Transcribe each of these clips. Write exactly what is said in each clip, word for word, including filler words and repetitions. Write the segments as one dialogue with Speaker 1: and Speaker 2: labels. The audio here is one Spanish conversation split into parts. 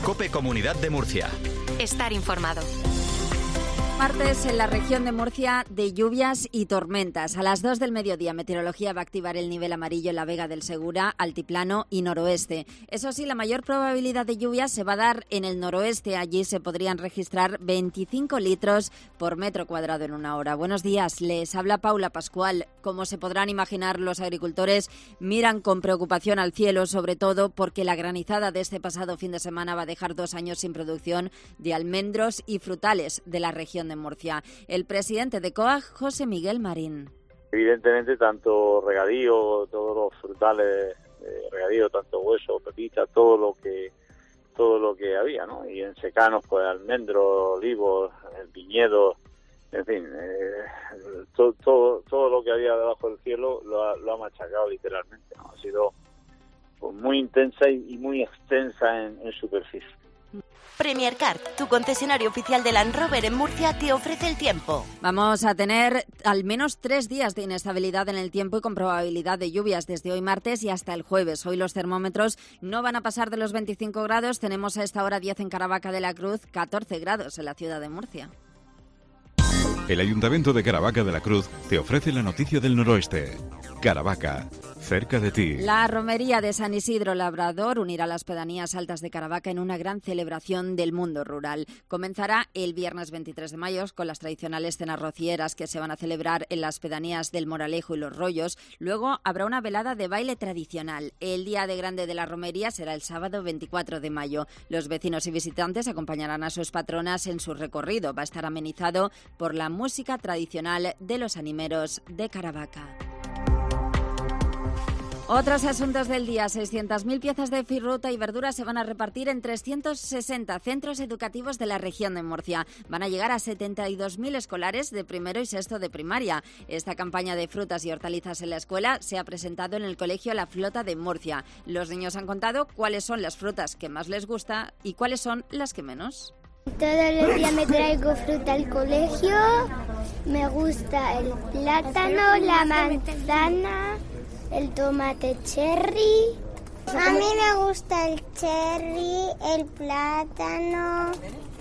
Speaker 1: COPE Comunidad de Murcia.
Speaker 2: Estar informado.
Speaker 3: Martes en la región de Murcia de lluvias y tormentas. A las dos del mediodía, Meteorología va a activar el nivel amarillo en la Vega del Segura, Altiplano y Noroeste. Eso sí, la mayor probabilidad de lluvias se va a dar en el noroeste. Allí se podrían registrar veinticinco litros por metro cuadrado en una hora. Buenos días, les habla Paula Pascual. Como se podrán imaginar, los agricultores miran con preocupación al cielo, sobre todo porque la granizada de este pasado fin de semana va a dejar dos años sin producción de almendros y frutales de la región de Murcia. El presidente de COAG, José Miguel Marín.
Speaker 4: Evidentemente, tanto regadío, todos los frutales, eh, regadío, tanto hueso, pepita, todo lo que todo lo que había, ¿no? Y en secanos, pues almendros, olivos, el viñedo, en fin, eh, todo, todo todo lo que había debajo del cielo lo ha, lo ha machacado literalmente, ¿no? Ha sido pues, muy intensa y, y muy extensa en, en superficie.
Speaker 2: Premier Car, tu concesionario oficial de Land Rover en Murcia, te ofrece el tiempo.
Speaker 3: Vamos a tener al menos tres días de inestabilidad en el tiempo y con probabilidad de lluvias desde hoy martes y hasta el jueves. Hoy los termómetros no van a pasar de los veinticinco grados. Tenemos a esta hora diez en Caravaca de la Cruz, catorce grados en la ciudad de Murcia.
Speaker 5: El Ayuntamiento de Caravaca de la Cruz te ofrece la noticia del noroeste. Caravaca, cerca de ti.
Speaker 3: La romería de San Isidro Labrador unirá las pedanías altas de Caravaca en una gran celebración del mundo rural. Comenzará el viernes veintitrés de mayo con las tradicionales cenas rocieras que se van a celebrar en las pedanías del Moralejo y Los Rollos. Luego habrá una velada de baile tradicional. El día de grande de la romería será el sábado veinticuatro de mayo. Los vecinos y visitantes acompañarán a sus patronas en su recorrido. Va a estar amenizado por la música tradicional de los animeros de Caravaca. Otros asuntos del día. seiscientas mil piezas de fruta y verduras se van a repartir en trescientos sesenta centros educativos de la región de Murcia. Van a llegar a setenta y dos mil escolares de primero y sexto de primaria. Esta campaña de frutas y hortalizas en la escuela se ha presentado en el colegio La Flota de Murcia. Los niños han contado cuáles son las frutas que más les gusta y cuáles son las que menos.
Speaker 6: Todos los días me traigo fruta al colegio. Me gusta el plátano, la manzana, el tomate cherry.
Speaker 7: A mí me gusta el cherry, el plátano,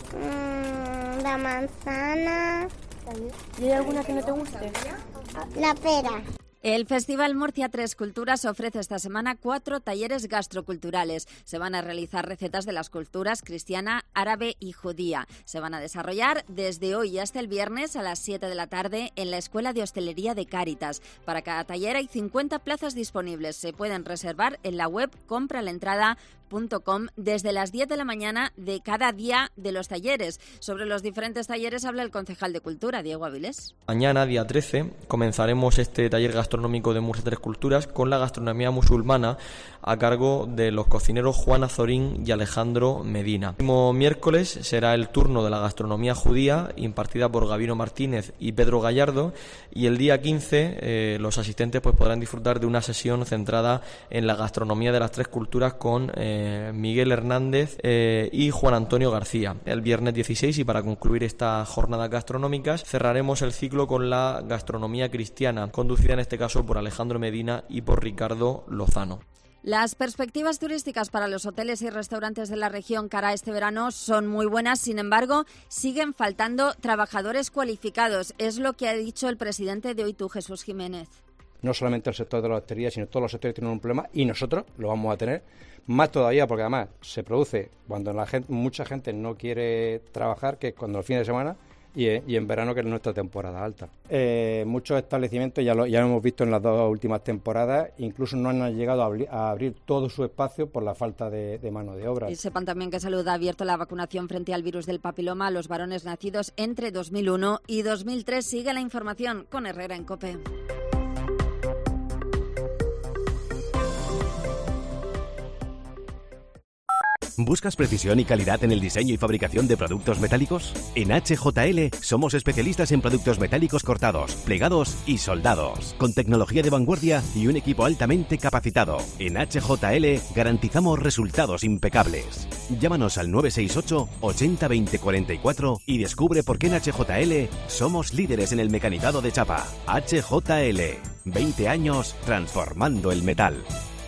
Speaker 7: mmm, la manzana.
Speaker 8: ¿Y hay alguna que no te guste?
Speaker 7: La pera.
Speaker 3: El Festival Murcia Tres Culturas ofrece esta semana cuatro talleres gastroculturales. Se van a realizar recetas de las culturas cristiana, árabe y judía. Se van a desarrollar desde hoy hasta el viernes a las siete de la tarde en la Escuela de Hostelería de Cáritas. Para cada taller hay cincuenta plazas disponibles. Se pueden reservar en la web compralaentrada punto com desde las diez de la mañana de cada día de los talleres. Sobre los diferentes talleres habla el concejal de Cultura, Diego Avilés.
Speaker 9: Mañana, día trece, comenzaremos este taller gastronómico de Murcia Tres Culturas con la gastronomía musulmana a cargo de los cocineros Juan Azorín y Alejandro Medina. El próximo miércoles será el turno de la gastronomía judía impartida por Gabino Martínez y Pedro Gallardo, y el día quince eh, los asistentes pues podrán disfrutar de una sesión centrada en la gastronomía de las tres culturas con eh, Miguel Hernández eh, y Juan Antonio García. El viernes dieciséis, y para concluir estas jornadas gastronómicas, cerraremos el ciclo con la gastronomía cristiana, conducida en este caso por Alejandro Medina y por Ricardo Lozano.
Speaker 3: Las perspectivas turísticas para los hoteles y restaurantes de la región cara a este verano son muy buenas. Sin embargo, siguen faltando trabajadores cualificados. Es lo que ha dicho el presidente de OITU, Jesús Jiménez.
Speaker 10: No solamente el sector de la hostelería, sino todos los sectores tienen un problema, y nosotros lo vamos a tener más todavía, porque además se produce cuando la gente, mucha gente no quiere trabajar, que es cuando el fin de semana, y, y en verano, que es nuestra temporada alta. Eh, muchos establecimientos, ya lo, ya lo hemos visto en las dos últimas temporadas, incluso no han llegado a abrir, a abrir todo su espacio por la falta de, de mano de obra.
Speaker 3: Y sepan también que Salud ha abierto la vacunación frente al virus del papiloma a los varones nacidos entre dos mil uno y dos mil tres. Sigue la información con Herrera en COPE.
Speaker 11: ¿Buscas precisión y calidad en el diseño y fabricación de productos metálicos? En H J L somos especialistas en productos metálicos cortados, plegados y soldados, con tecnología de vanguardia y un equipo altamente capacitado. En H J L garantizamos resultados impecables. Llámanos al nueve seis ocho, ochenta, veinte, cuarenta y cuatro y descubre por qué en H J L somos líderes en el mecanizado de chapa. H J L, veinte años transformando el metal.